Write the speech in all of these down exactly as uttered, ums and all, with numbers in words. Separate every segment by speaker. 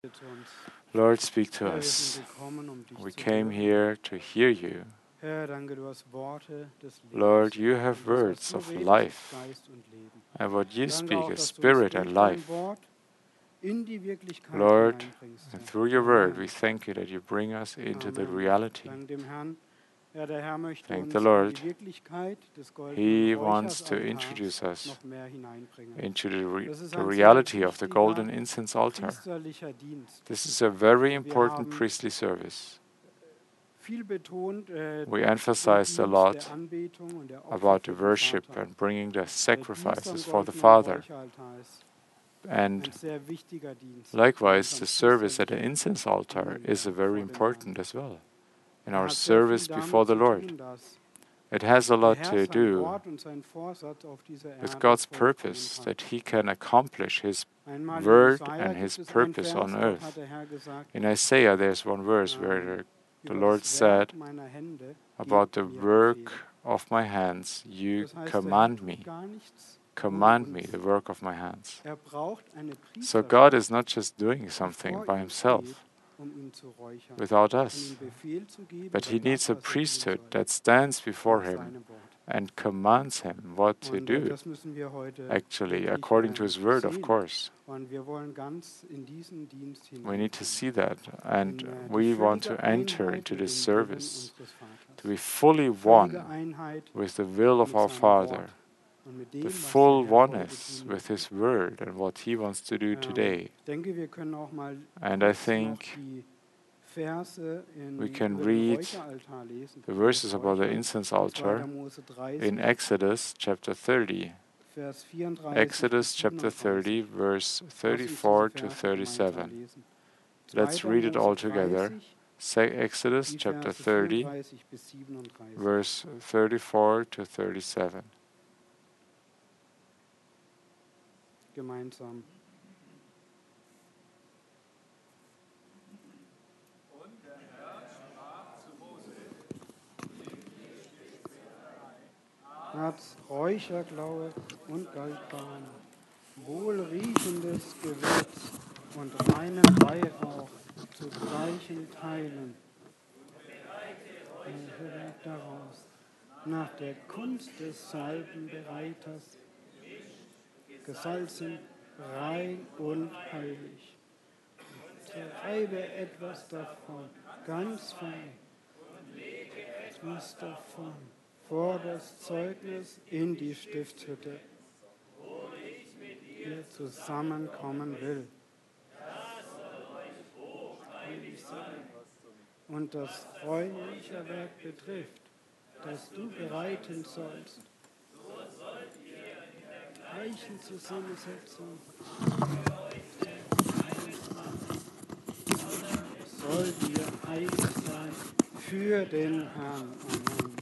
Speaker 1: Lord, speak to us. We came here to hear you. Lord, you have words of life, and what you speak is spirit and life. Lord, and through your word, we thank you that you bring us into the reality. Thank the Lord. He wants to introduce us into the, re the reality of the golden incense altar. This is a very important priestly service. We emphasized a lot about the worship and bringing the sacrifices for the Father. And likewise, the service at the incense altar is very important as well in our service before the Lord. It has a lot to do with God's purpose, that He can accomplish His word and His purpose on earth. In Isaiah, there's one verse where the, the Lord said, about the work of my hands, you command me. Command me the work of my hands. So God is not just doing something by Himself without us, but He needs a priesthood that stands before Him and commands Him what to do, actually, according to His word, of course. We need to see that, and we want to enter into this service, to be fully one with the will of our Father, the full oneness with His word and what He wants to do today. And I think we can read the verses about the incense altar in Exodus chapter thirty. Exodus chapter thirty, verse thirty-four to thirty-seven. Let's read it all together. Exodus chapter thirty, verse thirty-four to thirty-seven.
Speaker 2: Gemeinsam. Herz, Räucherklaue und Goldbahn, wohlriechendes Gewürz und reinen Weihrauch zu gleichen Teilen. Daraus, nach der Kunst des Salbenbereiters, gesalzen, rein und heilig. Zerreibe etwas davon, ganz fein, etwas davon, vor das Zeugnis in die Stiftshütte, wo ich mit dir zusammenkommen will. Heilig sein. Und das Räucherwerk betrifft, das du bereiten sollst, gleichen Zusammensetzung soll dir heilig sein für den Herrn. Amen.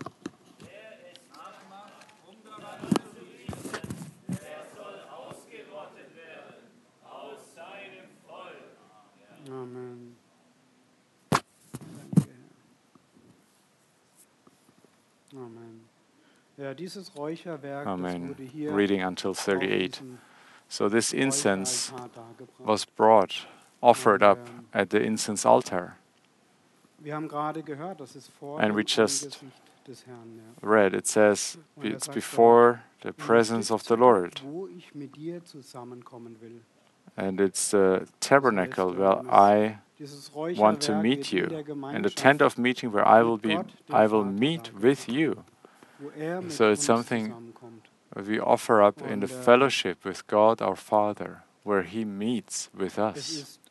Speaker 2: Er soll ausgerottet werden aus seinem Volk. Amen. Danke. Amen. Ja, dieses Räucherwerk,
Speaker 1: Amen.
Speaker 2: das wurde hier
Speaker 1: Reading until thirty-eight. So this incense was brought, offered up at the incense altar.
Speaker 2: Wir haben gerade gehört, das ist vor
Speaker 1: And we
Speaker 2: dem
Speaker 1: just
Speaker 2: Angesicht des Herrn. Ja.
Speaker 1: read, it says, it's before the presence of the Lord.
Speaker 2: Wo ich mit dir zusammenkommen will.
Speaker 1: And it's the tabernacle where I want to meet you, and the tent of meeting where I will be, I will meet with you. So it's something we offer up in the fellowship with God our Father, where He meets with us.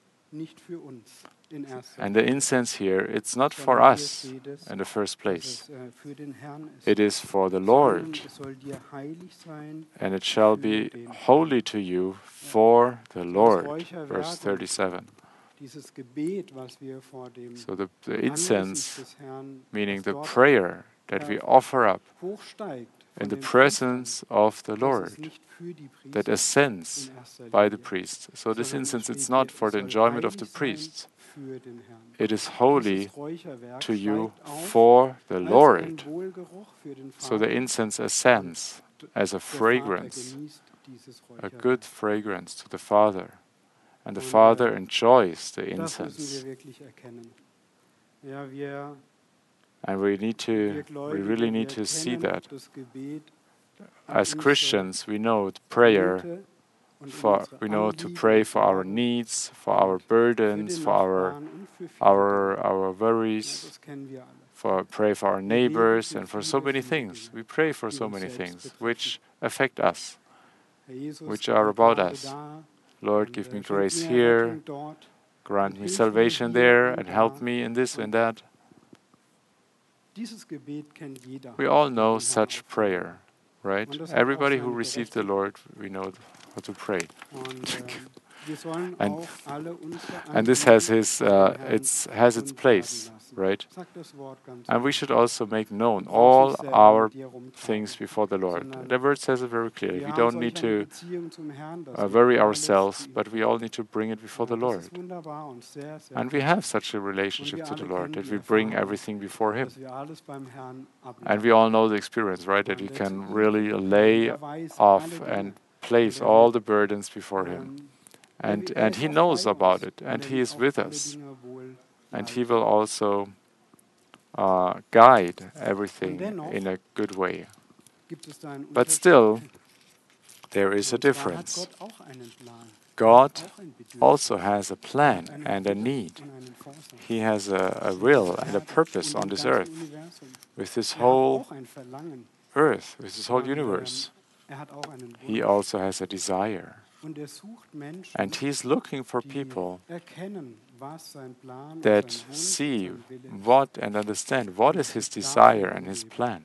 Speaker 1: And the incense here, it's not for us in the first place. It is for the Lord, and it shall be holy to you for the Lord. Verse thirty-seven. So the, the incense, meaning the prayer that we offer up in the presence of the Lord, that ascends by the priest. So this incense, it's not for the enjoyment of the priests. It is holy to you for the Lord. So the incense ascends as a fragrance, a good fragrance to the Father. And the
Speaker 2: Und,
Speaker 1: Father
Speaker 2: äh,
Speaker 1: enjoys the
Speaker 2: Das müssen
Speaker 1: incense.
Speaker 2: wir wirklich erkennen. Ja, wir,
Speaker 1: And we need to,
Speaker 2: wir
Speaker 1: we
Speaker 2: Gläubige,
Speaker 1: really
Speaker 2: wir
Speaker 1: need to see
Speaker 2: kennen
Speaker 1: that.
Speaker 2: das Gebet um
Speaker 1: As
Speaker 2: unsere
Speaker 1: Christians, we know the prayer
Speaker 2: Nöte und um
Speaker 1: for,
Speaker 2: unsere
Speaker 1: we know to
Speaker 2: Anliegen
Speaker 1: pray
Speaker 2: und
Speaker 1: for our
Speaker 2: Sorgen
Speaker 1: needs, for our
Speaker 2: und für
Speaker 1: burdens,
Speaker 2: den
Speaker 1: for our,
Speaker 2: Nachbarn und für viele
Speaker 1: our,
Speaker 2: Dinge.
Speaker 1: our
Speaker 2: Ja,
Speaker 1: worries,
Speaker 2: das kennen wir alle.
Speaker 1: for pray for our
Speaker 2: Wir beten
Speaker 1: neighbors,
Speaker 2: für
Speaker 1: and for so
Speaker 2: viele,
Speaker 1: many
Speaker 2: viele
Speaker 1: things.
Speaker 2: Dinge,
Speaker 1: We pray for
Speaker 2: die
Speaker 1: so
Speaker 2: uns
Speaker 1: many
Speaker 2: selbst
Speaker 1: things
Speaker 2: betreffen.
Speaker 1: which affect us,
Speaker 2: Herr Jesus,
Speaker 1: which
Speaker 2: gib
Speaker 1: are
Speaker 2: mir
Speaker 1: about
Speaker 2: Gnade
Speaker 1: us.
Speaker 2: da
Speaker 1: Lord,
Speaker 2: und
Speaker 1: give me
Speaker 2: äh, schenk
Speaker 1: grace
Speaker 2: mir
Speaker 1: here,
Speaker 2: Rettung dort
Speaker 1: grant
Speaker 2: und
Speaker 1: me
Speaker 2: hilf mir
Speaker 1: salvation
Speaker 2: hier
Speaker 1: there,
Speaker 2: und
Speaker 1: and
Speaker 2: da.
Speaker 1: help me in this and
Speaker 2: Und
Speaker 1: that.
Speaker 2: dieses Gebet kennt jeder,
Speaker 1: We all
Speaker 2: der
Speaker 1: know
Speaker 2: den Herrn
Speaker 1: such
Speaker 2: aufgenommen
Speaker 1: prayer,
Speaker 2: hat.
Speaker 1: right?
Speaker 2: Und das hat auch
Speaker 1: Everybody who
Speaker 2: seine
Speaker 1: received the
Speaker 2: Berechtigung.
Speaker 1: Lord, we know how to pray.
Speaker 2: Und ähm, wir sollen
Speaker 1: And
Speaker 2: auch alle unsere
Speaker 1: and this has
Speaker 2: Anliegen
Speaker 1: his,
Speaker 2: vor
Speaker 1: uh,
Speaker 2: dem Herrn
Speaker 1: it's has its
Speaker 2: kund werden
Speaker 1: place,
Speaker 2: lassen.
Speaker 1: right?
Speaker 2: Sag das Wort ganz
Speaker 1: And we
Speaker 2: klar.
Speaker 1: should also make known
Speaker 2: Du brauchst
Speaker 1: all
Speaker 2: nicht selber
Speaker 1: our
Speaker 2: mit dir rumtragen,
Speaker 1: things before the Lord.
Speaker 2: sondern
Speaker 1: The word says it very clearly.
Speaker 2: wir
Speaker 1: We
Speaker 2: haben
Speaker 1: don't need
Speaker 2: solch eine
Speaker 1: to
Speaker 2: Beziehung zum Herrn, dass
Speaker 1: uh,
Speaker 2: wir
Speaker 1: worry
Speaker 2: ihm alles
Speaker 1: ourselves,
Speaker 2: zu ihm
Speaker 1: but we
Speaker 2: bringen.
Speaker 1: all need to bring it before
Speaker 2: Ja,
Speaker 1: the
Speaker 2: das
Speaker 1: Lord.
Speaker 2: ist wunderbar und sehr, sehr
Speaker 1: And we
Speaker 2: gut.
Speaker 1: have such a
Speaker 2: Und
Speaker 1: relationship
Speaker 2: wir
Speaker 1: to the
Speaker 2: alle
Speaker 1: Lord
Speaker 2: kennen
Speaker 1: that
Speaker 2: die
Speaker 1: we bring
Speaker 2: Erfahrung,
Speaker 1: everything before Him.
Speaker 2: dass wir alles beim Herrn
Speaker 1: And we
Speaker 2: ablegen
Speaker 1: all
Speaker 2: können.
Speaker 1: know the experience, right? That we
Speaker 2: Und äh, zu
Speaker 1: can
Speaker 2: ihm
Speaker 1: really
Speaker 2: gehen können. Und
Speaker 1: lay
Speaker 2: er weiß
Speaker 1: off
Speaker 2: alle Dinge.
Speaker 1: and
Speaker 2: Und
Speaker 1: place
Speaker 2: er
Speaker 1: all
Speaker 2: wird,
Speaker 1: the burdens before Him.
Speaker 2: ähm, er,
Speaker 1: And,
Speaker 2: er
Speaker 1: and
Speaker 2: ist
Speaker 1: He
Speaker 2: auch
Speaker 1: knows
Speaker 2: bei
Speaker 1: about
Speaker 2: uns.
Speaker 1: it,
Speaker 2: Und
Speaker 1: and
Speaker 2: er
Speaker 1: He
Speaker 2: wird
Speaker 1: is
Speaker 2: auch
Speaker 1: with
Speaker 2: alle
Speaker 1: us.
Speaker 2: Dinge wohl
Speaker 1: And He
Speaker 2: leiten.
Speaker 1: will also uh, guide
Speaker 2: Und
Speaker 1: everything
Speaker 2: dennoch
Speaker 1: in a good way.
Speaker 2: gibt es da einen
Speaker 1: But
Speaker 2: Unterschied.
Speaker 1: still, there is a
Speaker 2: Und zwar hat
Speaker 1: difference.
Speaker 2: Gott auch einen Plan. Er
Speaker 1: God
Speaker 2: hat auch ein Bedürfnis.
Speaker 1: also has a
Speaker 2: Er
Speaker 1: plan
Speaker 2: hat einen
Speaker 1: and a
Speaker 2: Wille
Speaker 1: need.
Speaker 2: und einen Vorsatz.
Speaker 1: He has a, a
Speaker 2: Mit
Speaker 1: will
Speaker 2: dieser
Speaker 1: and a
Speaker 2: Erde
Speaker 1: purpose
Speaker 2: und
Speaker 1: on
Speaker 2: dem
Speaker 1: this
Speaker 2: ganzen
Speaker 1: earth,
Speaker 2: Universum.
Speaker 1: with this
Speaker 2: Er hat
Speaker 1: whole
Speaker 2: auch ein Verlangen.
Speaker 1: earth, with this whole
Speaker 2: Und ähm,
Speaker 1: universe.
Speaker 2: er hat auch einen
Speaker 1: He
Speaker 2: Wunsch.
Speaker 1: also has a desire.
Speaker 2: Und er sucht Menschen,
Speaker 1: And He's looking for
Speaker 2: die
Speaker 1: people
Speaker 2: erkennen, was sein Plan und
Speaker 1: that
Speaker 2: sein Wunsch
Speaker 1: see
Speaker 2: und sein Wille ist.
Speaker 1: what and understand what
Speaker 2: Und
Speaker 1: is His
Speaker 2: sich dafür
Speaker 1: desire and His
Speaker 2: hingeben.
Speaker 1: plan,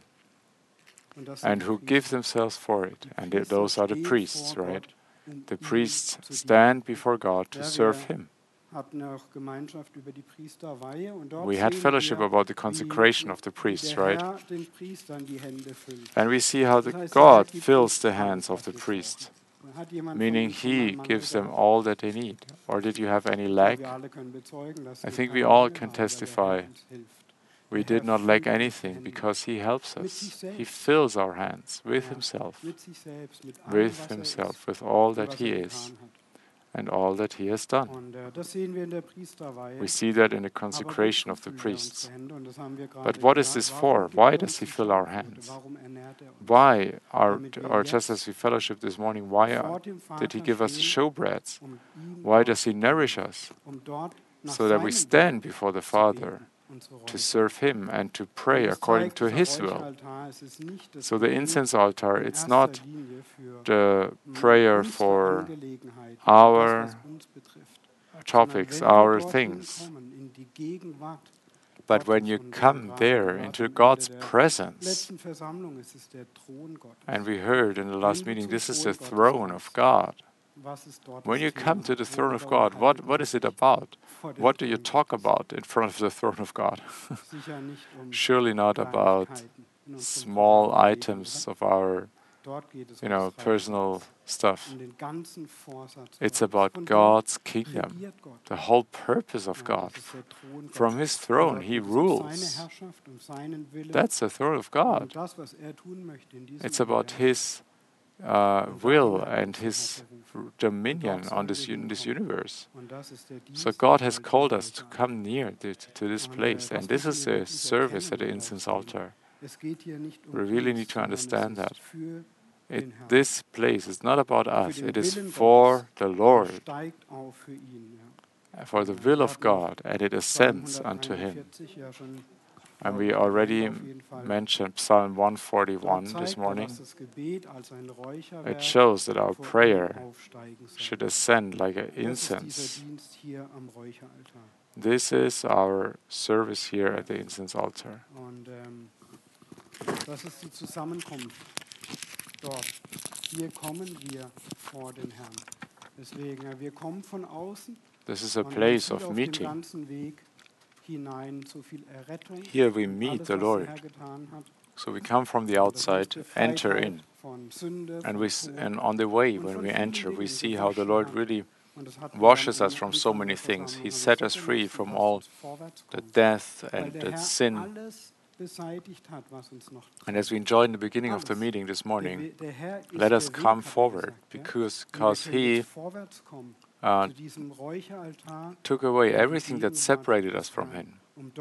Speaker 2: Und das sind
Speaker 1: and
Speaker 2: die
Speaker 1: who give
Speaker 2: Priester.
Speaker 1: themselves for it.
Speaker 2: Die
Speaker 1: And
Speaker 2: Priester
Speaker 1: those are the
Speaker 2: stehen
Speaker 1: priests,
Speaker 2: vor
Speaker 1: right?
Speaker 2: Gott, um
Speaker 1: The
Speaker 2: ihm
Speaker 1: priests
Speaker 2: zu dienen.
Speaker 1: stand before God to
Speaker 2: Ja,
Speaker 1: serve
Speaker 2: wir
Speaker 1: Him.
Speaker 2: hatten auch Gemeinschaft über die Priesterweihe und dort
Speaker 1: We had
Speaker 2: sehen
Speaker 1: fellowship
Speaker 2: wir,
Speaker 1: about the
Speaker 2: wie,
Speaker 1: consecration of the
Speaker 2: wie
Speaker 1: priests,
Speaker 2: der
Speaker 1: right?
Speaker 2: Herr den Priestern die Hände füllt.
Speaker 1: And we see how
Speaker 2: Das
Speaker 1: the
Speaker 2: heißt, der Herr
Speaker 1: God
Speaker 2: gibt
Speaker 1: fills
Speaker 2: uns
Speaker 1: the
Speaker 2: alles,
Speaker 1: hands of
Speaker 2: was
Speaker 1: the
Speaker 2: wir
Speaker 1: priest,
Speaker 2: brauchen. Hat jemand von
Speaker 1: meaning
Speaker 2: uns schon mal
Speaker 1: He
Speaker 2: Mangel
Speaker 1: gives them
Speaker 2: gehabt?
Speaker 1: all that they need. Or did you have any
Speaker 2: Ich glaube,
Speaker 1: lack?
Speaker 2: wir alle können bezeugen, dass
Speaker 1: I
Speaker 2: wir
Speaker 1: think we
Speaker 2: keinen
Speaker 1: all
Speaker 2: Mangel
Speaker 1: can
Speaker 2: haben, weil der
Speaker 1: testify
Speaker 2: Herr uns hilft.
Speaker 1: we
Speaker 2: Der
Speaker 1: did
Speaker 2: Herr
Speaker 1: not lack
Speaker 2: füllt unsere
Speaker 1: anything
Speaker 2: Hände
Speaker 1: because He helps
Speaker 2: mit
Speaker 1: us.
Speaker 2: sich
Speaker 1: He
Speaker 2: selbst.
Speaker 1: fills our hands with
Speaker 2: Ja,
Speaker 1: Himself,
Speaker 2: mit sich selbst, mit allem,
Speaker 1: with
Speaker 2: was er ist
Speaker 1: Himself, with all
Speaker 2: und
Speaker 1: that
Speaker 2: was
Speaker 1: He
Speaker 2: er
Speaker 1: is
Speaker 2: getan hat.
Speaker 1: and all that He has done.
Speaker 2: Und äh, das sehen wir in der Priesterweihe.
Speaker 1: We see that in the
Speaker 2: Aber
Speaker 1: consecration
Speaker 2: wozu
Speaker 1: of the
Speaker 2: füllt er
Speaker 1: priests.
Speaker 2: unsere Hände? Und das haben wir gerade
Speaker 1: But what is
Speaker 2: gehört.
Speaker 1: this
Speaker 2: Warum
Speaker 1: for?
Speaker 2: gibt
Speaker 1: Why
Speaker 2: er
Speaker 1: does
Speaker 2: uns
Speaker 1: He
Speaker 2: die
Speaker 1: fill our
Speaker 2: Schlafbrote?
Speaker 1: hands?
Speaker 2: Warum ernährt er uns?
Speaker 1: Why, our,
Speaker 2: Damit wir
Speaker 1: or just as
Speaker 2: jetzt
Speaker 1: we fellowship this morning, why
Speaker 2: vor
Speaker 1: are,
Speaker 2: dem
Speaker 1: did He
Speaker 2: Vater
Speaker 1: give us the
Speaker 2: stehen,
Speaker 1: showbreads?
Speaker 2: um ihm
Speaker 1: Why
Speaker 2: dort
Speaker 1: does He
Speaker 2: zu
Speaker 1: nourish
Speaker 2: dienen,
Speaker 1: us?
Speaker 2: um dort nach
Speaker 1: So that we
Speaker 2: seinem
Speaker 1: stand
Speaker 2: Willen
Speaker 1: before the
Speaker 2: zu
Speaker 1: Father
Speaker 2: beten und zu
Speaker 1: to
Speaker 2: räuchern.
Speaker 1: serve Him and to
Speaker 2: Und
Speaker 1: pray
Speaker 2: das
Speaker 1: according
Speaker 2: zeigt
Speaker 1: to
Speaker 2: dieser
Speaker 1: His will.
Speaker 2: Räucheraltar. Es ist nicht das
Speaker 1: So the
Speaker 2: Gebet
Speaker 1: incense altar,
Speaker 2: in
Speaker 1: it's
Speaker 2: erster
Speaker 1: not
Speaker 2: Linie für
Speaker 1: the
Speaker 2: mm,
Speaker 1: prayer
Speaker 2: unsere
Speaker 1: for
Speaker 2: Angelegenheiten, für das,
Speaker 1: our
Speaker 2: was uns betrifft, sondern
Speaker 1: topics,
Speaker 2: wenn wir
Speaker 1: our
Speaker 2: dorthin
Speaker 1: things.
Speaker 2: kommen, in die Gegenwart
Speaker 1: But when
Speaker 2: Gottes,
Speaker 1: you
Speaker 2: und äh,
Speaker 1: come
Speaker 2: gerade
Speaker 1: there
Speaker 2: gehört
Speaker 1: into
Speaker 2: am Ende
Speaker 1: God's
Speaker 2: der
Speaker 1: presence,
Speaker 2: letzten Versammlung, es ist der Thron Gottes.
Speaker 1: and we heard in the
Speaker 2: Wenn
Speaker 1: last
Speaker 2: du
Speaker 1: meeting,
Speaker 2: zum
Speaker 1: this is the
Speaker 2: Thron Gottes
Speaker 1: throne of
Speaker 2: kommst,
Speaker 1: God.
Speaker 2: was ist dort
Speaker 1: When
Speaker 2: das
Speaker 1: you come
Speaker 2: Thema?
Speaker 1: to the throne of
Speaker 2: Worüber
Speaker 1: God, what,
Speaker 2: unterhaltet
Speaker 1: what
Speaker 2: man
Speaker 1: is it
Speaker 2: sich
Speaker 1: about?
Speaker 2: vor dem
Speaker 1: What do you
Speaker 2: Thron
Speaker 1: talk
Speaker 2: Gottes?
Speaker 1: about in front of the throne of God?
Speaker 2: Sicher nicht um
Speaker 1: Surely not about
Speaker 2: Kleinigkeiten in unserem
Speaker 1: small
Speaker 2: Privatleben,
Speaker 1: items
Speaker 2: oder?
Speaker 1: of our,
Speaker 2: Dort geht es
Speaker 1: you
Speaker 2: um
Speaker 1: know,
Speaker 2: das Reich
Speaker 1: personal
Speaker 2: Gottes,
Speaker 1: stuff.
Speaker 2: um den ganzen Vorsatz
Speaker 1: It's
Speaker 2: Gottes.
Speaker 1: about
Speaker 2: Von dort
Speaker 1: God's kingdom,
Speaker 2: regiert Gott.
Speaker 1: the whole purpose of
Speaker 2: Ja,
Speaker 1: God.
Speaker 2: das ist der Thron
Speaker 1: From
Speaker 2: Gottes.
Speaker 1: His
Speaker 2: Und
Speaker 1: throne,
Speaker 2: dort
Speaker 1: He
Speaker 2: geht es um seine
Speaker 1: rules.
Speaker 2: Herrschaft, um seinen Willen,
Speaker 1: That's the throne of
Speaker 2: um
Speaker 1: God.
Speaker 2: das, was er tun möchte in diesem
Speaker 1: It's about
Speaker 2: Universum.
Speaker 1: His uh,
Speaker 2: Und
Speaker 1: will
Speaker 2: dahin hat
Speaker 1: and
Speaker 2: uns der Herr
Speaker 1: His
Speaker 2: berufen. Und
Speaker 1: dominion
Speaker 2: dort
Speaker 1: on
Speaker 2: sollen
Speaker 1: this,
Speaker 2: wir
Speaker 1: in this
Speaker 2: hinkommen.
Speaker 1: universe.
Speaker 2: Und das ist der
Speaker 1: So
Speaker 2: Dienst
Speaker 1: God
Speaker 2: am
Speaker 1: has
Speaker 2: Altar,
Speaker 1: called
Speaker 2: am
Speaker 1: us to
Speaker 2: Räucheraltar.
Speaker 1: come near to, to this
Speaker 2: Und äh,
Speaker 1: place,
Speaker 2: das
Speaker 1: and this
Speaker 2: müssen
Speaker 1: is
Speaker 2: wir
Speaker 1: a
Speaker 2: wirklich
Speaker 1: service at
Speaker 2: erkennen
Speaker 1: the
Speaker 2: und
Speaker 1: incense
Speaker 2: verstehen.
Speaker 1: altar.
Speaker 2: Es geht hier nicht um
Speaker 1: We really
Speaker 2: uns,
Speaker 1: need to
Speaker 2: sondern es
Speaker 1: understand
Speaker 2: ist
Speaker 1: that.
Speaker 2: für
Speaker 1: It,
Speaker 2: den Herrn,
Speaker 1: this place is not about
Speaker 2: für
Speaker 1: us,
Speaker 2: den
Speaker 1: it is
Speaker 2: Willen
Speaker 1: for
Speaker 2: Gottes.
Speaker 1: the
Speaker 2: Und es
Speaker 1: Lord,
Speaker 2: steigt auf für ihn. Ja.
Speaker 1: for the
Speaker 2: Äh,
Speaker 1: will
Speaker 2: wir
Speaker 1: of
Speaker 2: hatten auch
Speaker 1: God, and it
Speaker 2: Psalm
Speaker 1: ascends unto Him.
Speaker 2: hunderteinundvierzig ja schon,
Speaker 1: And
Speaker 2: glaube
Speaker 1: we
Speaker 2: ich, erwähnt
Speaker 1: already
Speaker 2: auf jeden Fall.
Speaker 1: mentioned Psalm one
Speaker 2: Dort
Speaker 1: forty-one this
Speaker 2: zeigt er,
Speaker 1: morning.
Speaker 2: dass das Gebet als ein
Speaker 1: It
Speaker 2: Räucherwerk
Speaker 1: shows that our
Speaker 2: vor ihm
Speaker 1: prayer
Speaker 2: aufsteigen soll.
Speaker 1: should ascend like an
Speaker 2: Und das ist dieser
Speaker 1: incense.
Speaker 2: Dienst hier am Räucheraltar.
Speaker 1: This is our service here at the incense altar.
Speaker 2: Und ähm, das ist die Zusammenkunft dort. Hier kommen wir vor den Herrn. Deswegen, äh, wir kommen von außen
Speaker 1: This is a
Speaker 2: und
Speaker 1: place
Speaker 2: viel
Speaker 1: of
Speaker 2: auf dem
Speaker 1: meeting.
Speaker 2: ganzen Weg hinein, so viel Errettung,
Speaker 1: Here we
Speaker 2: und
Speaker 1: meet
Speaker 2: alles,
Speaker 1: the
Speaker 2: was der
Speaker 1: Lord.
Speaker 2: Herr getan hat.
Speaker 1: So we come from the
Speaker 2: Und dass uns
Speaker 1: outside,
Speaker 2: befreit
Speaker 1: enter
Speaker 2: hat
Speaker 1: in,
Speaker 2: von Sünde,
Speaker 1: and
Speaker 2: von
Speaker 1: we s-
Speaker 2: Tod
Speaker 1: and on the way
Speaker 2: und
Speaker 1: when
Speaker 2: von
Speaker 1: we
Speaker 2: vielen
Speaker 1: enter, we
Speaker 2: Dingen
Speaker 1: see how the
Speaker 2: gewaschen
Speaker 1: Lord
Speaker 2: hat.
Speaker 1: really
Speaker 2: Und das hatten wir
Speaker 1: washes
Speaker 2: am
Speaker 1: us from so
Speaker 2: Anfang
Speaker 1: many
Speaker 2: der
Speaker 1: things. He
Speaker 2: Versammlung. Aber
Speaker 1: set
Speaker 2: so
Speaker 1: us free
Speaker 2: genossen,
Speaker 1: from
Speaker 2: lasst
Speaker 1: all
Speaker 2: uns vorwärts
Speaker 1: the
Speaker 2: kommen,
Speaker 1: death
Speaker 2: weil
Speaker 1: and
Speaker 2: der
Speaker 1: the
Speaker 2: Herr
Speaker 1: sin.
Speaker 2: alles beseitigt hat, was uns noch
Speaker 1: And as we
Speaker 2: trennt.
Speaker 1: enjoyed in the beginning of the
Speaker 2: Alles.
Speaker 1: meeting this
Speaker 2: Der,
Speaker 1: morning,
Speaker 2: We- der Herr
Speaker 1: let
Speaker 2: ist
Speaker 1: us
Speaker 2: der Weg,
Speaker 1: come
Speaker 2: hat er
Speaker 1: forward
Speaker 2: gesagt. Ja?
Speaker 1: because
Speaker 2: Und wir
Speaker 1: because
Speaker 2: können jetzt
Speaker 1: He
Speaker 2: vorwärts kommen
Speaker 1: uh, took away everything that separated us from Him.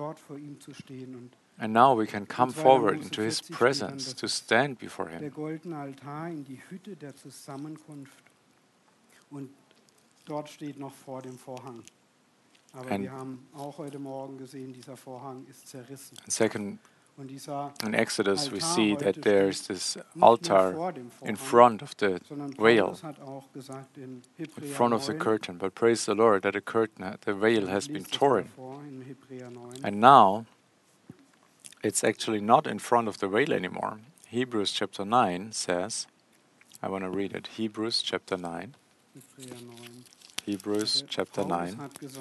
Speaker 1: And now we can come forward into His presence to stand before Him. And second, in Exodus, we see that there's this altar in front of the veil, in front of the curtain. But praise the Lord that the curtain, the veil has been torn. And now, it's actually not in front of the veil anymore. Hebrews chapter nine says, I want to read it, Hebrews chapter nine. Hebrews chapter nine.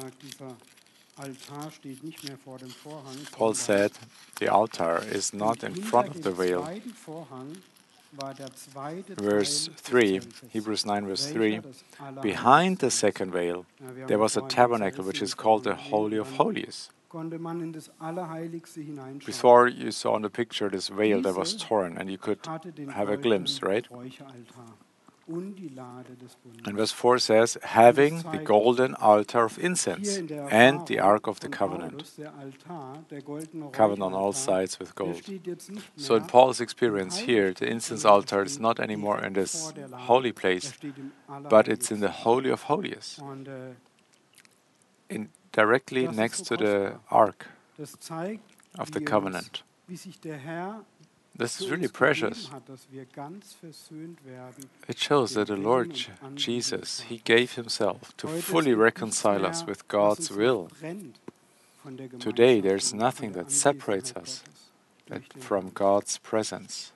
Speaker 1: Paul said, the altar is not in front of the veil. Verse three, Hebrews nine verse three, behind the second veil there was a tabernacle which is called the Holy of Holies. Before you saw in the picture this veil that was torn and you could have a glimpse, right? And verse four says, having the golden altar of incense and the Ark of the Covenant, covered on all sides with gold. So in Paul's experience here, the incense altar is not anymore in this holy place, but it's in the Holy of Holies, in directly next to the Ark of the Covenant. This is really precious. It shows that the Lord Jesus, He gave Himself to fully reconcile us with God's will. Today, there's nothing that separates us from God's presence.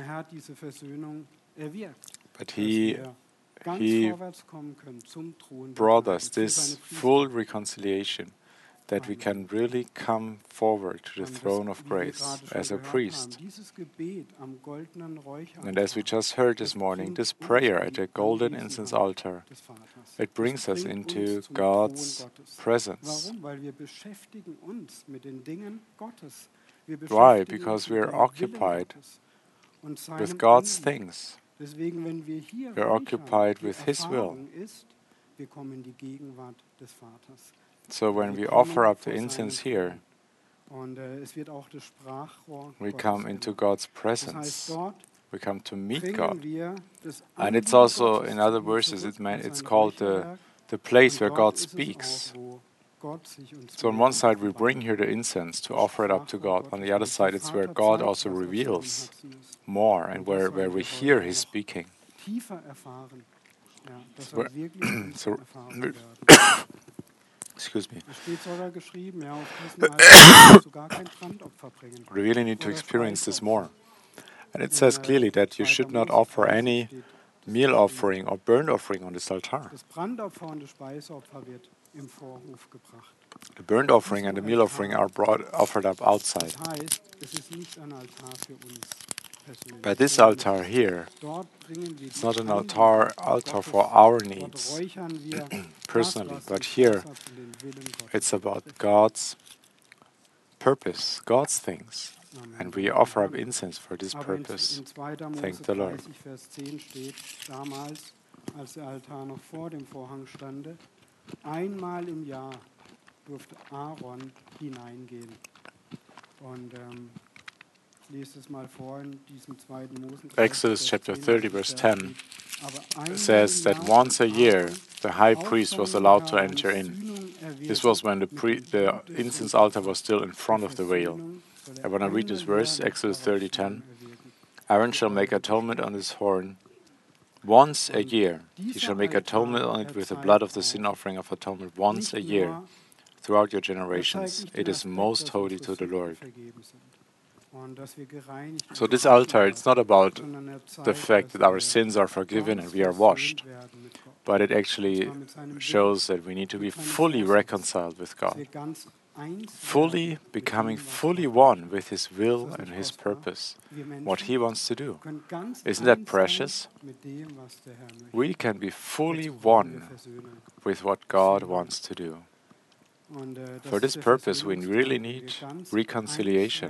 Speaker 1: But He, he brought us this full reconciliation, that we can really come forward to the throne of grace as a priest. And as we just heard this morning, this prayer at the golden incense altar, it brings us into God's presence. Why? Because we are occupied with God's things. We are occupied with His will. So when we offer up the incense here, we come into God's presence. We come to meet God. And it's also, in other verses, it meant, it's called the, the place where God speaks. So on one side we bring here the incense to offer it up to God. On the other side it's where God also reveals more and where, where we hear His speaking. So, so excuse me. We really need to experience this more. And it says clearly that you should not offer any meal offering or burnt offering on this altar. The burnt offering and the meal offering are brought, offered up outside. But this altar here, it's not an altar, altar for our needs personally, but here it's about God's purpose, God's things. And we offer up incense for this purpose. Thank the Lord.
Speaker 2: Einmal im Jahr durfte Aaron hineingehen. Und ähm, ich lese es mal vor in diesem zweiten Mose.
Speaker 1: Exodus chapter thirty, verse ten says that once a year the high priest was allowed to enter in. This was when the, pre- the incense altar was still in front of the veil. I want to read this verse, Exodus thirty ten. Aaron shall make atonement on his horn once a year. He shall make atonement on it with the blood of the sin offering of atonement once a year. Throughout your generations, it is most holy to the Lord. So this altar, it's not about the fact that our sins are forgiven and we are washed, but it actually shows that we need to be fully reconciled with God, fully becoming fully one with His will and His purpose, what He wants to do. Isn't that precious? We can be fully one with what God wants to do. For this purpose, we really need reconciliation.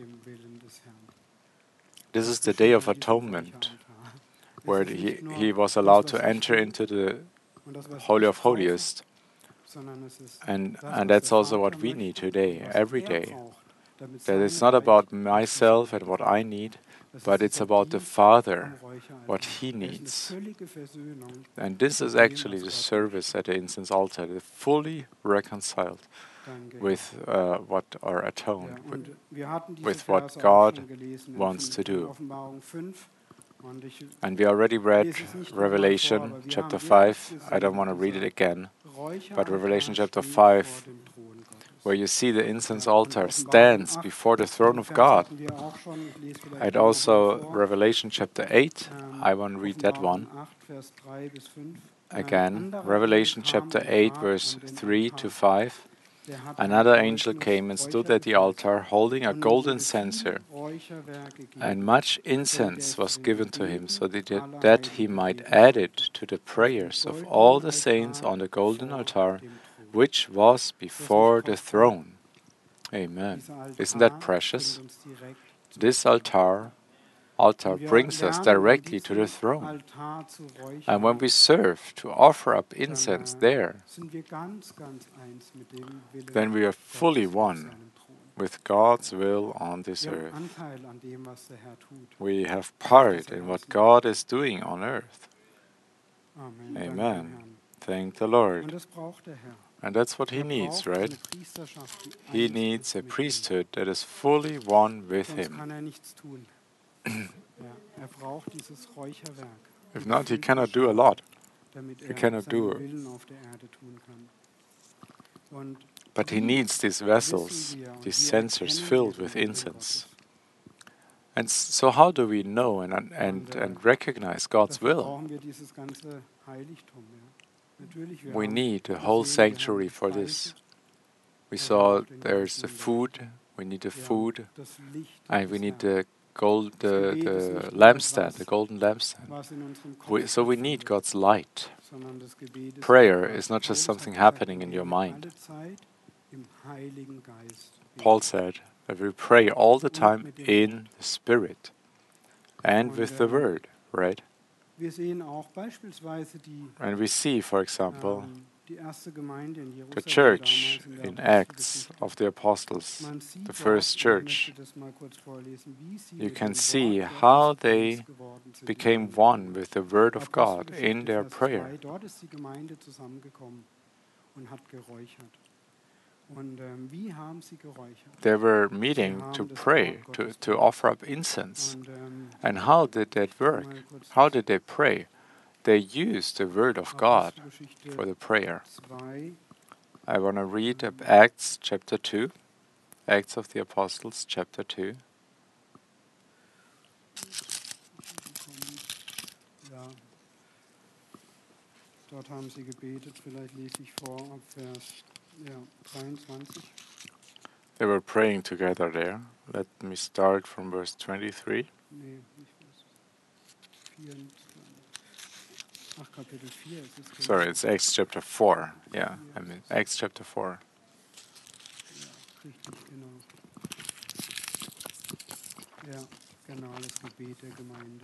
Speaker 1: This is the Day of Atonement, where he, he was allowed to enter into the Holy of Holiest. And, and that's also what we need today, every day. That it's not about myself and what I need, but it's about the Father, what He needs. And this is actually the service at the incense altar, the fully reconciled with uh, what are atoned, with, with what God wants to do. And we already read Revelation chapter five. I don't want to read it again, but Revelation chapter five, where you see the incense altar stands before the throne of God. And also Revelation chapter eight, I want to read that one. Again, Revelation chapter eight, verse three to five. Another angel came and stood at the altar, holding a golden censer, and much incense was given to him, so that, that he might add it to the prayers of all the saints on the golden altar, which was before the throne. Amen. Isn't that precious? This altar altar brings us directly to the throne. And when we serve to offer up incense there, then we are fully one with God's will on this earth. We have part in what God is doing on earth. Amen. Thank the Lord. And that's what He needs, right? He needs a priesthood that is fully one with Him. If not, He cannot do a lot. He cannot do it. But He needs these vessels, these censers filled with incense. And so how do we know and, and, and recognize God's will? We need the whole sanctuary for this. We saw there's the food, we need the food, and we need the gold, the, the lampstand, the golden lampstand. We, so we need God's light. Prayer is not just something happening in your mind. Paul said that we pray all the time in the Spirit and with the Word, right? And we see, for example, the church in Acts of the Apostles, the first church. You can see how they became one with the Word of God in their prayer. They were meeting to pray, to, to offer up incense. And how did that work? How did they pray? They used the Word of God for the prayer. I want to read Acts chapter two, Acts of the Apostles chapter two.
Speaker 2: Dort haben sie gebetet, vielleicht lese ich vor ab Vers ja, dreiundzwanzig.
Speaker 1: They were praying together there. Let me start from verse twenty-three.
Speaker 2: Nee, nicht Vers vierundzwanzig. Ach, Kapitel vier ist es.
Speaker 1: Sorry, it's Acts chapter four. Yeah, I mean Acts chapter four.
Speaker 2: Ja, richtig, genau. Ja, genau, das Gebet der Gemeinde.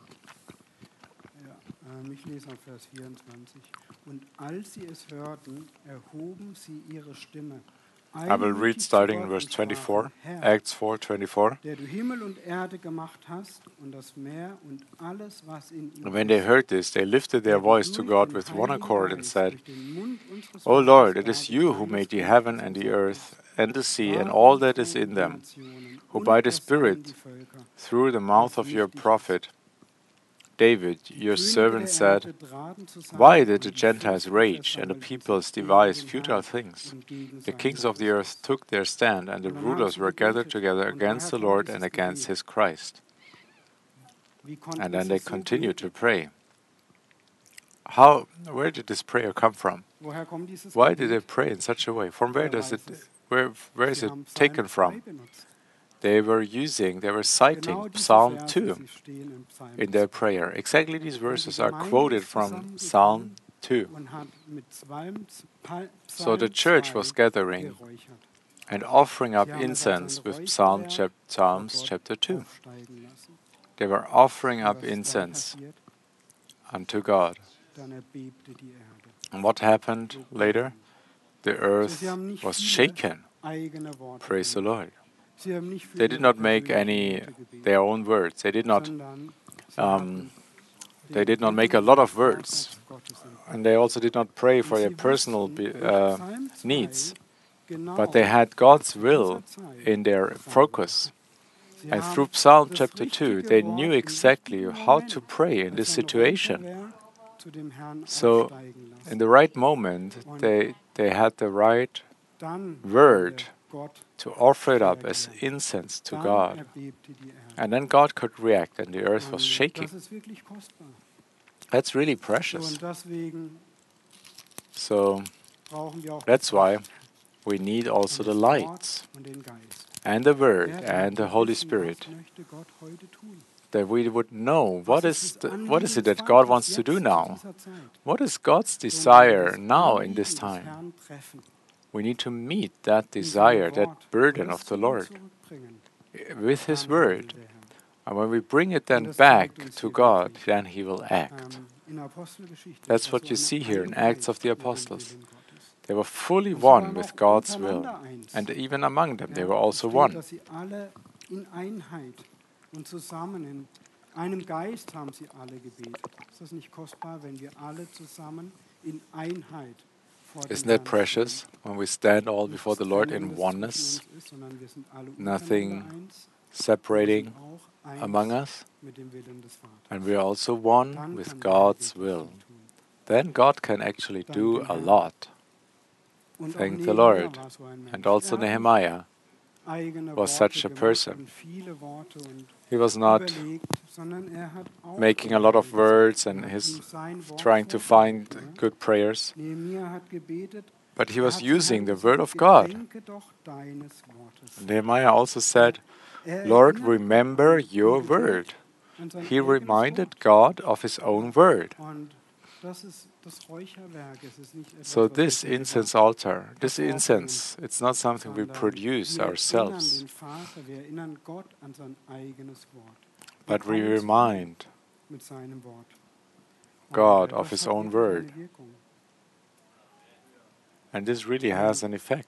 Speaker 2: Ja, ähm, ich lese ab Vers vierundzwanzig. Und als sie es hörten, erhoben sie ihre Stimme.
Speaker 1: I will read starting in verse twenty-four, Acts four twenty-four.
Speaker 2: Der du Himmel und Erde gemacht hast und das Meer und alles, was in ihm
Speaker 1: When they heard this, they lifted their voice to God with one accord and said, O Lord, it is you who made the heaven and the earth and the sea and all that is in them, who by the Spirit, through the mouth of your prophet, David, your servant, said, Why did the Gentiles rage and the peoples devise futile things? The kings of the earth took their stand, and the rulers were gathered together against the Lord and against his Christ. And then they continued to pray. How? Where did this prayer come from? Why did they pray in such a way? From where does it? Where? Where is it taken from? They were using, they were citing Psalm two in their prayer. Exactly these verses are quoted from Psalm two. So the church was gathering and offering up incense with Psalm chap- Psalms chapter two. They were offering up incense unto God. And what happened later? The earth was shaken. Praise the Lord. They did not make any their own words. They did not. Um, they did not make a lot of words, and they also did not pray for their personal uh, needs. But they had God's will in their focus. And through Psalm chapter two, they knew exactly how to pray in this situation. So, in the right moment, they, they had the right word to offer it up as incense to God. And then God could react, and the earth was shaking. That's really precious. So, that's why we need also the lights and the Word and the Holy Spirit, that we would know what is the, what is it that God wants to do now? What is God's desire now in this time? We need to meet that desire, that burden of the Lord with His Word. And when we bring it then back to God, then He will act. That's what you see here in Acts of the Apostles. They were fully one with God's will. And even among them, they were also one. Isn't that precious when we stand all before the Lord in oneness? Nothing separating among us. And we are also one with God's will. Then God can actually do a lot. Thank the Lord. And also Nehemiah was such a person. He was not making a lot of words and his trying to find good prayers, but he was using the word of God. Nehemiah also said, Lord, remember your word. He reminded God of his own word. So this incense altar, this incense, it's not something we produce ourselves, but we remind God of His own word. And this really has an effect.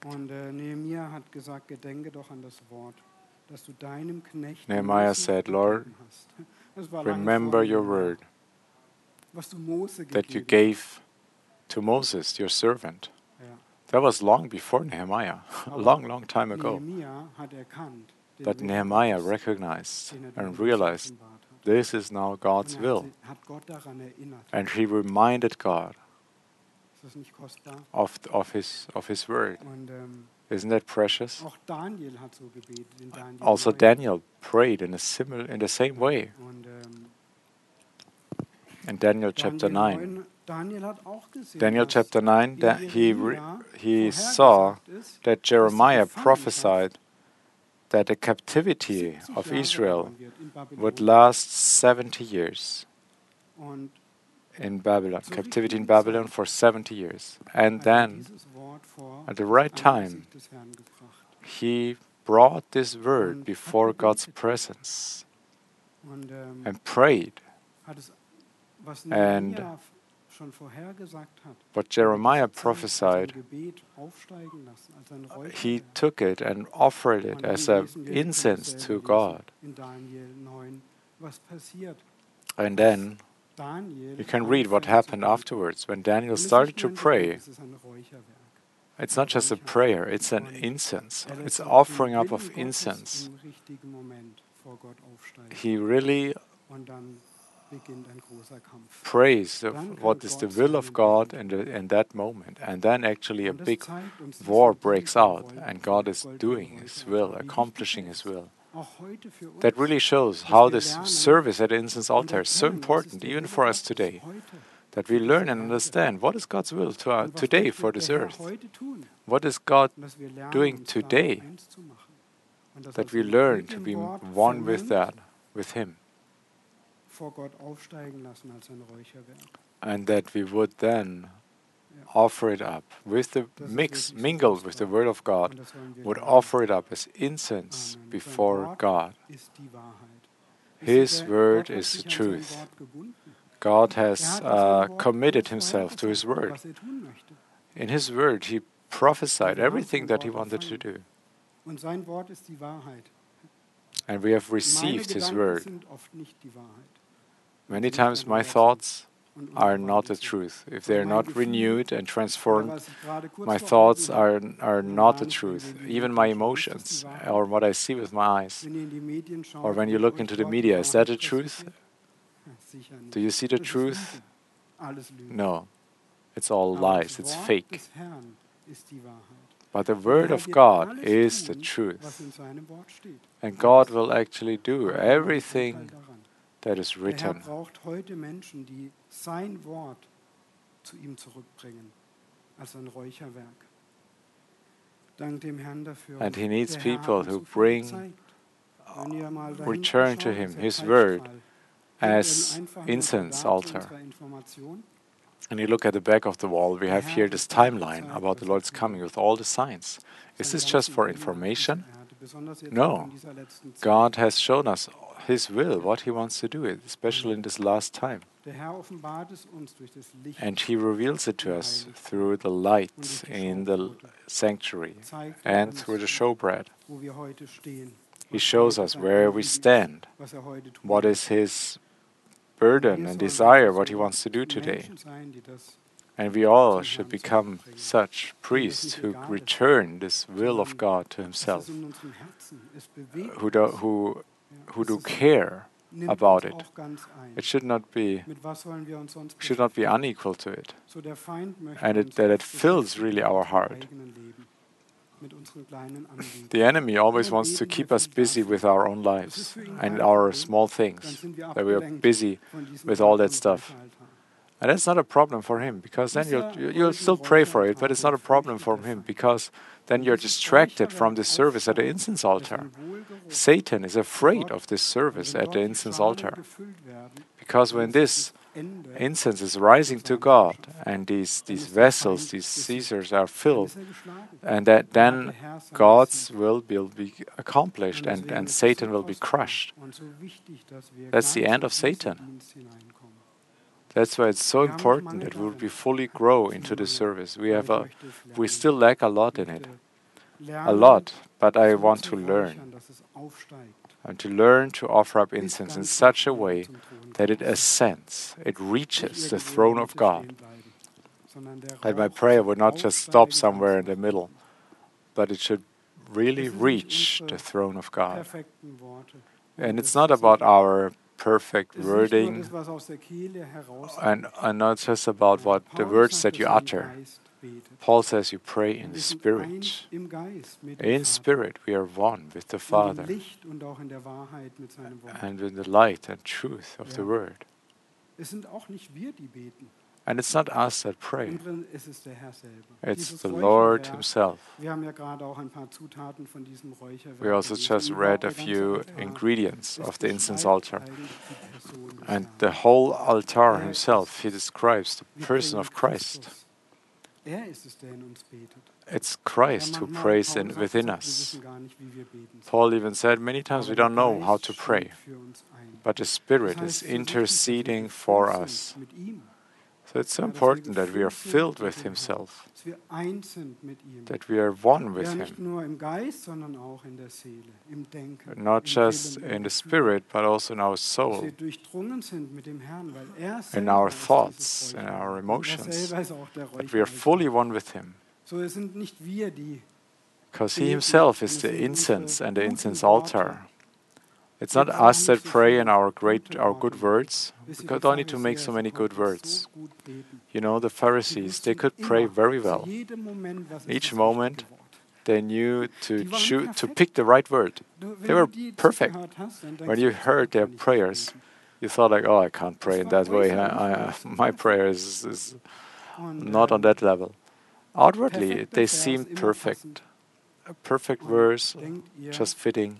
Speaker 1: Nehemiah said, Lord, remember your word that you gave to Moses, your servant. That was long before Nehemiah, a long, long time ago. But Nehemiah recognized and realized this is now God's will. And he reminded God of, of, his, of his word. Isn't that precious? Also Daniel prayed in a similar, in the same way. In Daniel chapter nine. Daniel chapter nine, that he, re, he saw that Jeremiah prophesied that the captivity of Israel would last seventy years in Babylon, captivity in Babylon for seventy years. And then, at the right time, he brought this word before God's presence and prayed. And what Jeremiah prophesied, he took it and offered it as an incense to God. And then you can read what happened afterwards. When Daniel started to pray, it's not just a prayer, it's an incense. It's offering up of incense. He really prays what is the will of God in, the, in that moment. And then actually a big war breaks out and God is doing His will, accomplishing His will. That really shows how this service at the incense altar is so important, even for us today. That we learn and understand what is God's will to, uh, today for this earth. What is God doing today? That we learn to be one with that, with Him. And that we would then offer it up with the mix, mingled with the Word of God, would offer it up as incense before God. His Word is the truth. God has uh, committed himself to his word. In his word, he prophesied everything that he wanted to do. And we have received his word. Many times my thoughts are not the truth. If they are not renewed and transformed, my thoughts are, are not the truth. Even my emotions, or what I see with my eyes. Or when you look into the media, is that the truth? Do you see the truth? No. It's all lies. It's fake. But the word of God is the truth. And God will actually do everything that is written. And he needs people who bring, return to him his word as incense altar. And you look at the back of the wall, we have here this timeline about the Lord's coming with all the signs. Is this just for information? No. God has shown us his will, what he wants to do, especially in this last time. And he reveals it to us through the light in the sanctuary and through the showbread. He shows us where we stand, what is his burden and desire, what he wants to do today. And we all should become such priests who return this will of God to himself, who do, who, who do care about it. It should not be should not be unequal to it, and it, that it fills really our heart. The enemy always wants to keep us busy with our own lives and our small things, that we are busy with all that stuff. And that's not a problem for him, because then you'll, you'll still pray for it, but it's not a problem for him, because then you're distracted from this service at the incense altar. Satan is afraid of this service at the incense altar, because when this incense is rising to God, and these, these vessels, these Caesars are filled, and that then God's will will be accomplished, and, and Satan will be crushed. That's the end of Satan. That's why it's so important that we will be fully grow into the service. We have a, we still lack a lot in it, a lot. But I want to learn, and to learn to offer up incense in such a way that it ascends, it reaches the throne of God. That my prayer would not just stop somewhere in the middle, but it should really reach the throne of God. And it's not about our perfect wording, and, and not just about what the words that you utter. Paul says you pray in the Spirit. In Spirit we are one with the Father, and in the light and truth of the Word. And it's not us that pray. It's the Lord himself. We also just read a few ingredients of the incense altar. And the whole altar himself, he describes the person of Christ. It's Christ who prays in, within us. Paul even said many times we don't know how to pray, but the Spirit is interceding for us. So it's so important that we are filled with himself, that we are one with him, not just in the spirit, but also in our soul, in our thoughts, in our emotions, that we are fully one with him. Because he himself is the incense and the incense altar. It's not us that pray in our great, our good words. We don't need to make so many good words. You know, the Pharisees, they could pray very well. Each moment, they knew to choose, to pick the right word. They were perfect. When you heard their prayers, you thought like, oh, I can't pray in that way. I, I, my prayer is, is not on that level. Outwardly, they seemed perfect. A perfect verse, just fitting.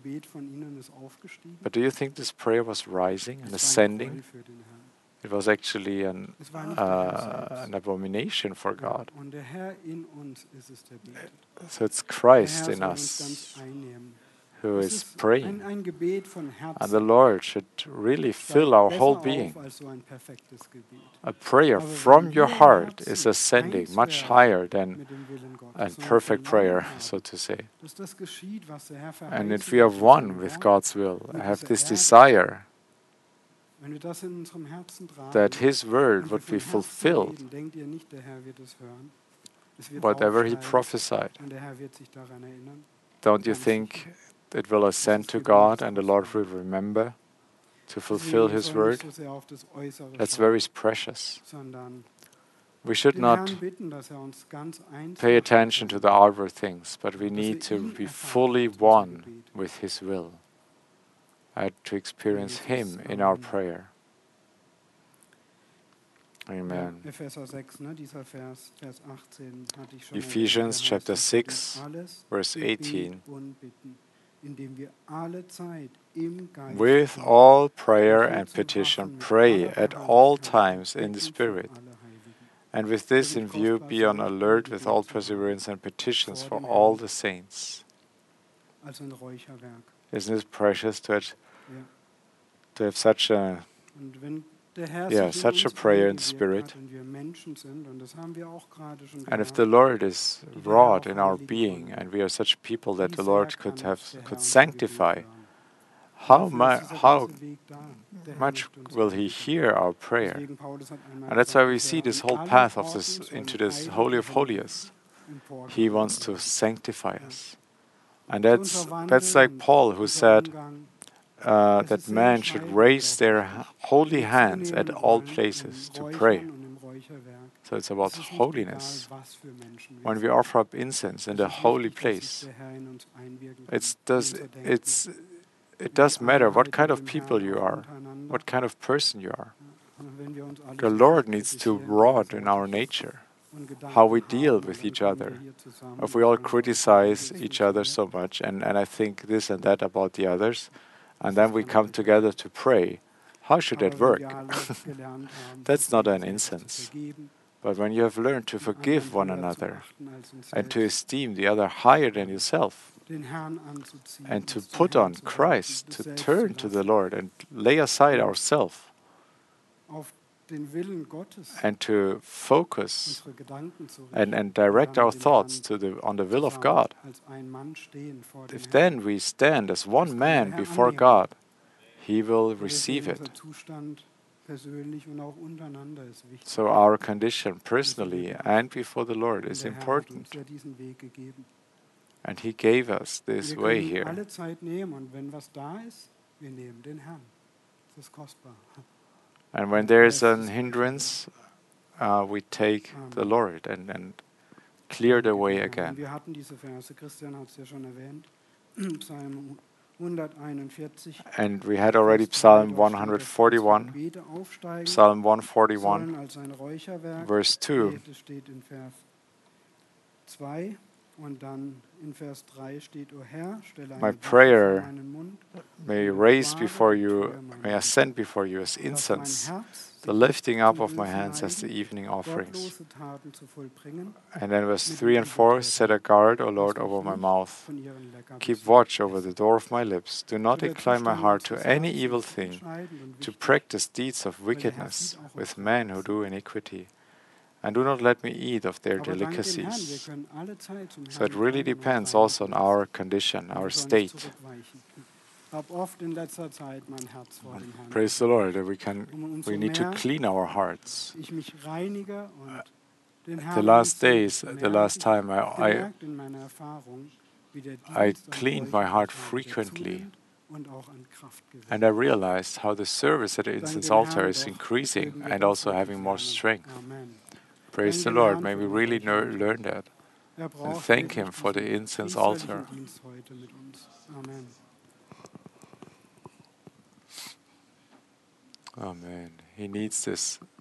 Speaker 1: But do you think this prayer was rising and ascending? It was actually an, uh, an abomination for God. So it's Christ in us who
Speaker 2: Es
Speaker 1: is
Speaker 2: ist
Speaker 1: praying.
Speaker 2: ein, ein Gebet von
Speaker 1: And the
Speaker 2: Herzen.
Speaker 1: Lord should really fill
Speaker 2: Steigt
Speaker 1: our whole
Speaker 2: besser
Speaker 1: being.
Speaker 2: auf als so ein perfektes Gebet.
Speaker 1: A prayer
Speaker 2: Aber
Speaker 1: from
Speaker 2: wenn
Speaker 1: your
Speaker 2: wir im
Speaker 1: heart is
Speaker 2: Herzen
Speaker 1: ascending
Speaker 2: eins
Speaker 1: much
Speaker 2: werden
Speaker 1: higher than
Speaker 2: mit dem Willen
Speaker 1: a
Speaker 2: Gottes und
Speaker 1: perfect prayer,
Speaker 2: verlangen
Speaker 1: so
Speaker 2: haben,
Speaker 1: to say.
Speaker 2: dass das geschieht, was der Herr
Speaker 1: And if
Speaker 2: verheißen
Speaker 1: we
Speaker 2: hat
Speaker 1: are
Speaker 2: in
Speaker 1: one
Speaker 2: seinem
Speaker 1: with
Speaker 2: Wort,
Speaker 1: God's will,
Speaker 2: mit
Speaker 1: have
Speaker 2: dieser
Speaker 1: this
Speaker 2: Erde,
Speaker 1: desire
Speaker 2: wenn wir das in unserem Herzen tragen
Speaker 1: that His word
Speaker 2: und wir
Speaker 1: would be
Speaker 2: von Herzen
Speaker 1: fulfilled,
Speaker 2: reden, denkt ihr nicht, der Herr wird es hören? Es wird
Speaker 1: whatever He
Speaker 2: aufsteigen
Speaker 1: prophesied.
Speaker 2: und der Herr wird sich daran erinnern?
Speaker 1: Don't you
Speaker 2: Ganz
Speaker 1: think
Speaker 2: sicher.
Speaker 1: it will ascend to God and the Lord will remember to fulfill
Speaker 2: Deswegen
Speaker 1: His
Speaker 2: soll nicht
Speaker 1: word?
Speaker 2: so sehr auf das Äußere
Speaker 1: That's
Speaker 2: schauen,
Speaker 1: very precious.
Speaker 2: sondern
Speaker 1: We should
Speaker 2: den
Speaker 1: not
Speaker 2: Herrn bitten, dass er uns ganz eins
Speaker 1: pay
Speaker 2: macht mit
Speaker 1: attention to
Speaker 2: seinem
Speaker 1: the
Speaker 2: Wort.
Speaker 1: outward things, but we
Speaker 2: Dass wir
Speaker 1: need to
Speaker 2: ihn
Speaker 1: be
Speaker 2: erfahren
Speaker 1: fully
Speaker 2: mit unserem
Speaker 1: one
Speaker 2: Gebet.
Speaker 1: with His will, and to experience
Speaker 2: Jesus,
Speaker 1: Him in our
Speaker 2: Amen.
Speaker 1: prayer.
Speaker 2: Ja,
Speaker 1: Amen.
Speaker 2: Epheser sechs, ne, dieser Vers, Vers achtzehn hatte ich schon
Speaker 1: Ephesians
Speaker 2: erwähnt, der
Speaker 1: chapter
Speaker 2: heißt, wir
Speaker 1: six,
Speaker 2: tun alles
Speaker 1: verse
Speaker 2: Gebet
Speaker 1: eighteen.
Speaker 2: und Bitten, indem wir alle Zeit im Geist
Speaker 1: With
Speaker 2: beten,
Speaker 1: all prayer
Speaker 2: und
Speaker 1: and
Speaker 2: hierzu
Speaker 1: petition,
Speaker 2: wachen mit
Speaker 1: pray
Speaker 2: aller
Speaker 1: at all
Speaker 2: Beharrlichkeit
Speaker 1: times
Speaker 2: und
Speaker 1: in the
Speaker 2: Bitten für
Speaker 1: Spirit.
Speaker 2: alle Heiligen.
Speaker 1: And with this
Speaker 2: So wie
Speaker 1: in view,
Speaker 2: kostbar
Speaker 1: be on
Speaker 2: solch ein
Speaker 1: alert with all
Speaker 2: Gebet zu haben
Speaker 1: perseverance and petitions
Speaker 2: vor
Speaker 1: for
Speaker 2: dem
Speaker 1: all
Speaker 2: Herrn,
Speaker 1: the saints.
Speaker 2: als ein Räucherwerk.
Speaker 1: Isn't it precious to have,
Speaker 2: Ja.
Speaker 1: to have such a
Speaker 2: Und wenn der Herr
Speaker 1: yeah,
Speaker 2: sich in
Speaker 1: such a
Speaker 2: uns
Speaker 1: prayer in the
Speaker 2: eingewirkt
Speaker 1: Spirit?
Speaker 2: hat und wir Menschen sind, und das haben wir auch gerade schon
Speaker 1: And if the
Speaker 2: gelernt,
Speaker 1: Lord is
Speaker 2: die der Herr
Speaker 1: wrought
Speaker 2: auch
Speaker 1: in our
Speaker 2: heiligen
Speaker 1: being,
Speaker 2: konnte,
Speaker 1: and we are such people that
Speaker 2: wie
Speaker 1: the
Speaker 2: sehr
Speaker 1: Lord
Speaker 2: kann
Speaker 1: could have
Speaker 2: uns der Herr
Speaker 1: could
Speaker 2: unser Gebet
Speaker 1: sanctify,
Speaker 2: hören.
Speaker 1: how
Speaker 2: Dafür
Speaker 1: mu-
Speaker 2: ist dieser
Speaker 1: how
Speaker 2: ganze Weg da. Der Herr
Speaker 1: much
Speaker 2: möchte uns
Speaker 1: will He
Speaker 2: helfen.
Speaker 1: hear our prayer?
Speaker 2: Deswegen Paulus hat einmal
Speaker 1: And that's why
Speaker 2: gesagt,
Speaker 1: we
Speaker 2: dass
Speaker 1: see
Speaker 2: er
Speaker 1: this
Speaker 2: an
Speaker 1: whole
Speaker 2: allen
Speaker 1: path of
Speaker 2: Orten
Speaker 1: this
Speaker 2: sollen
Speaker 1: into this
Speaker 2: heilige
Speaker 1: Holy of
Speaker 2: Hände
Speaker 1: Holies. He
Speaker 2: emporgehoben
Speaker 1: wants to
Speaker 2: werden.
Speaker 1: sanctify
Speaker 2: Ja.
Speaker 1: us. And
Speaker 2: So
Speaker 1: that's
Speaker 2: unser
Speaker 1: that's
Speaker 2: Wandel
Speaker 1: like
Speaker 2: und
Speaker 1: Paul who
Speaker 2: unser
Speaker 1: said
Speaker 2: Umgang,
Speaker 1: uh,
Speaker 2: es
Speaker 1: that
Speaker 2: ist sehr
Speaker 1: man should
Speaker 2: entscheidend und
Speaker 1: raise
Speaker 2: auch
Speaker 1: their
Speaker 2: wichtig.
Speaker 1: holy
Speaker 2: Wenn wir
Speaker 1: hands at
Speaker 2: zunehmen
Speaker 1: all
Speaker 2: wollen
Speaker 1: places
Speaker 2: im
Speaker 1: to pray.
Speaker 2: Räuchern und im Räucherwerk,
Speaker 1: So it's
Speaker 2: es
Speaker 1: about
Speaker 2: ist nicht egal,
Speaker 1: holiness.
Speaker 2: was für Menschen wir
Speaker 1: When we
Speaker 2: sind.
Speaker 1: offer up incense in
Speaker 2: Es
Speaker 1: the
Speaker 2: ist
Speaker 1: holy
Speaker 2: wichtig, dass sich
Speaker 1: place,
Speaker 2: der Herr in uns einwirken
Speaker 1: it's
Speaker 2: kann, in
Speaker 1: does
Speaker 2: unser Denken,
Speaker 1: it's it
Speaker 2: in die
Speaker 1: does matter what
Speaker 2: Einheit
Speaker 1: kind
Speaker 2: mit
Speaker 1: of
Speaker 2: dem
Speaker 1: people
Speaker 2: Herrn
Speaker 1: you
Speaker 2: auch
Speaker 1: are,
Speaker 2: untereinander.
Speaker 1: what kind of person you are.
Speaker 2: Und wenn wir uns alle
Speaker 1: The
Speaker 2: so
Speaker 1: Lord
Speaker 2: sehr
Speaker 1: needs to
Speaker 2: kritisieren
Speaker 1: rot in our
Speaker 2: gegenseitig
Speaker 1: nature,
Speaker 2: und
Speaker 1: how we
Speaker 2: Gedanken
Speaker 1: deal
Speaker 2: haben, und
Speaker 1: with
Speaker 2: dann
Speaker 1: each
Speaker 2: kommen wir
Speaker 1: other.
Speaker 2: hier zusammen
Speaker 1: If
Speaker 2: und
Speaker 1: we all
Speaker 2: sagen, oh, das
Speaker 1: criticize
Speaker 2: Gebet, es
Speaker 1: each other
Speaker 2: funktioniert.
Speaker 1: so much, and, and I think this and that about the others, and
Speaker 2: Das
Speaker 1: then
Speaker 2: ist
Speaker 1: we
Speaker 2: ganz
Speaker 1: come
Speaker 2: sicher.
Speaker 1: together to pray, how should that
Speaker 2: Aber wenn
Speaker 1: work?
Speaker 2: wir alle gelernt haben,
Speaker 1: That's
Speaker 2: uns
Speaker 1: not an
Speaker 2: gegenseitig zu
Speaker 1: incense.
Speaker 2: vergeben,
Speaker 1: But when you have learned to
Speaker 2: den
Speaker 1: forgive
Speaker 2: anderen
Speaker 1: one
Speaker 2: höher zu
Speaker 1: another
Speaker 2: achten als uns
Speaker 1: and to
Speaker 2: selbst,
Speaker 1: esteem the other higher than yourself,
Speaker 2: den Herrn anzuziehen,
Speaker 1: and to
Speaker 2: uns zum
Speaker 1: put
Speaker 2: Herrn
Speaker 1: on
Speaker 2: zu wenden,
Speaker 1: Christ,
Speaker 2: das
Speaker 1: to
Speaker 2: Selbst
Speaker 1: turn
Speaker 2: zu
Speaker 1: to the
Speaker 2: lassen
Speaker 1: Lord and lay aside
Speaker 2: und
Speaker 1: ourselves
Speaker 2: auf den Willen Gottes
Speaker 1: and to focus
Speaker 2: unsere Gedanken zu
Speaker 1: and,
Speaker 2: richten
Speaker 1: and
Speaker 2: und
Speaker 1: direct
Speaker 2: dann
Speaker 1: our
Speaker 2: dem
Speaker 1: thoughts
Speaker 2: Herrn
Speaker 1: to the on the will of
Speaker 2: zusammen
Speaker 1: God.
Speaker 2: als ein Mann stehen vor dem
Speaker 1: If
Speaker 2: Herrn.
Speaker 1: then we stand as
Speaker 2: Das
Speaker 1: one
Speaker 2: kann der
Speaker 1: man
Speaker 2: Herr
Speaker 1: before
Speaker 2: annehmen.
Speaker 1: God, He will
Speaker 2: Und
Speaker 1: receive
Speaker 2: deswegen
Speaker 1: it.
Speaker 2: unser Zustand persönlich und auch untereinander ist wichtig.
Speaker 1: So our condition
Speaker 2: Und so
Speaker 1: personally
Speaker 2: wird
Speaker 1: and before the Lord
Speaker 2: Und
Speaker 1: is
Speaker 2: der Herr hat
Speaker 1: important.
Speaker 2: uns ja diesen Weg gegeben.
Speaker 1: And He gave us this
Speaker 2: Wir
Speaker 1: way
Speaker 2: können
Speaker 1: here.
Speaker 2: alle Zeit nehmen und wenn was da ist, wir nehmen den Herrn. Das ist kostbar.
Speaker 1: And when
Speaker 2: Und
Speaker 1: there
Speaker 2: er
Speaker 1: is
Speaker 2: ist
Speaker 1: an
Speaker 2: das
Speaker 1: hindrance, uh, we take the
Speaker 2: Amen.
Speaker 1: Lord and, and clear the
Speaker 2: Danke
Speaker 1: way
Speaker 2: dem Herrn.
Speaker 1: again.
Speaker 2: Wir hatten diese Verse, Christian hat es ja schon erwähnt, Psalm hunderteinundvierzig.
Speaker 1: And we had already
Speaker 2: Vers drei,
Speaker 1: Psalm
Speaker 2: dort steht, dass unsere
Speaker 1: one forty-one,
Speaker 2: Gebete aufsteigen
Speaker 1: Psalm one forty-one,
Speaker 2: sollen als ein Räucherwerk.
Speaker 1: verse two.
Speaker 2: Das steht in Vers zwei und dann in Vers drei steht, O Herr, stelle
Speaker 1: My
Speaker 2: eine Wache vor
Speaker 1: prayer
Speaker 2: meinen Mund,
Speaker 1: may
Speaker 2: und
Speaker 1: raise
Speaker 2: bewahre
Speaker 1: before
Speaker 2: die
Speaker 1: you,
Speaker 2: Tür meiner
Speaker 1: may
Speaker 2: Lippen.
Speaker 1: ascend before you as
Speaker 2: Lass mein
Speaker 1: incense,
Speaker 2: Herz
Speaker 1: the
Speaker 2: sich
Speaker 1: lifting
Speaker 2: nicht
Speaker 1: up
Speaker 2: zum
Speaker 1: of my
Speaker 2: Bösen
Speaker 1: hands as the
Speaker 2: neigen,
Speaker 1: evening offerings.
Speaker 2: gottlose Taten zu vollbringen,
Speaker 1: And then verse
Speaker 2: mit
Speaker 1: three
Speaker 2: den
Speaker 1: and four, set a
Speaker 2: Übeltätern.
Speaker 1: guard, O
Speaker 2: Lass
Speaker 1: Lord,
Speaker 2: mich
Speaker 1: over my
Speaker 2: nicht
Speaker 1: mouth.
Speaker 2: von ihren Leckerbissen
Speaker 1: Keep watch over
Speaker 2: essen.
Speaker 1: the door of my lips. Do not
Speaker 2: So der
Speaker 1: incline my
Speaker 2: Zustand
Speaker 1: heart to
Speaker 2: unseres
Speaker 1: any
Speaker 2: Herzens
Speaker 1: evil
Speaker 2: ist
Speaker 1: thing,
Speaker 2: entscheidend und
Speaker 1: to
Speaker 2: wichtig,
Speaker 1: practice deeds of
Speaker 2: weil der Herr
Speaker 1: wickedness
Speaker 2: sieht auch
Speaker 1: with
Speaker 2: unsere
Speaker 1: men who
Speaker 2: Herzen.
Speaker 1: do iniquity. And do not let me eat of their
Speaker 2: Aber dank dem Herrn, wir
Speaker 1: delicacies.
Speaker 2: können alle Zeit zum
Speaker 1: So it
Speaker 2: Herrn
Speaker 1: really
Speaker 2: kommen und
Speaker 1: depends
Speaker 2: sein
Speaker 1: also on
Speaker 2: lassen.
Speaker 1: our condition,
Speaker 2: Und
Speaker 1: our
Speaker 2: wir sollen nicht
Speaker 1: state.
Speaker 2: zurückweichen. Ich habe oft in letzter Zeit mein Herz vor dem Herrn.
Speaker 1: Praise the Lord that we can,
Speaker 2: Und umso
Speaker 1: we need to
Speaker 2: mehr
Speaker 1: clean our hearts.
Speaker 2: ich mich reinige und den
Speaker 1: The
Speaker 2: Herrn
Speaker 1: last
Speaker 2: anziehe,
Speaker 1: days,
Speaker 2: desto
Speaker 1: the
Speaker 2: mehr
Speaker 1: last
Speaker 2: habe ich
Speaker 1: time I, I,
Speaker 2: gemerkt in meiner Erfahrung, wie der
Speaker 1: I
Speaker 2: Dienst an
Speaker 1: cleaned my heart
Speaker 2: Räucheraltar wieder
Speaker 1: frequently.
Speaker 2: zunimmt und auch an Kraft gewinnt.
Speaker 1: And I realized how the service at the
Speaker 2: Dank
Speaker 1: incense
Speaker 2: dem
Speaker 1: altar
Speaker 2: Herrn
Speaker 1: is
Speaker 2: doch
Speaker 1: increasing
Speaker 2: mögen wir
Speaker 1: and
Speaker 2: das
Speaker 1: also
Speaker 2: wirklich
Speaker 1: having more
Speaker 2: lernen.
Speaker 1: strength.
Speaker 2: Amen.
Speaker 1: Praise
Speaker 2: Dank
Speaker 1: the
Speaker 2: dem
Speaker 1: Lord.
Speaker 2: Herrn
Speaker 1: May
Speaker 2: für
Speaker 1: we
Speaker 2: den
Speaker 1: really ner-
Speaker 2: Räucheraltar.
Speaker 1: learn that.
Speaker 2: Er
Speaker 1: And
Speaker 2: braucht
Speaker 1: thank
Speaker 2: wirklich
Speaker 1: Him for the
Speaker 2: diesen
Speaker 1: incense
Speaker 2: priesterlichen
Speaker 1: altar.
Speaker 2: Dienst heute mit uns. Amen.
Speaker 1: Amen. He needs this